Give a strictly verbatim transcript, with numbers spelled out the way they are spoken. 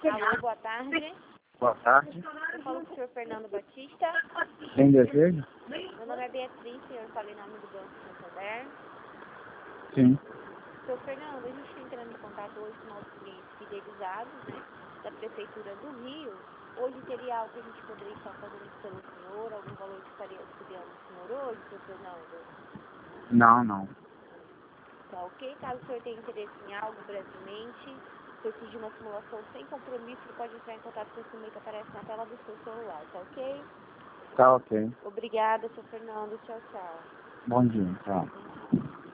Alô, boa tarde. Boa tarde. Eu falo com o senhor Fernando Batista. Quem deseja? Meu nome é Beatriz, senhor fala em nome do Banco Santander. Sim. Senhor Fernando, a gente está entrando em contato hoje com nossos clientes fidelizados, né, da Prefeitura do Rio. Hoje teria algo que a gente poderia estar fazendo pelo senhor, algum valor que estaria auxiliando o senhor hoje, senhor Fernando? Não, não. Tá ok? Caso o senhor tenha interesse em algo brevemente, precisa de uma simulação sem compromisso, ele pode entrar em contato com esse número que aparece na tela do seu celular, tá ok? Tá ok. Obrigada, senhor Fernando. Tchau, tchau. Bom dia, tchau. Bom dia.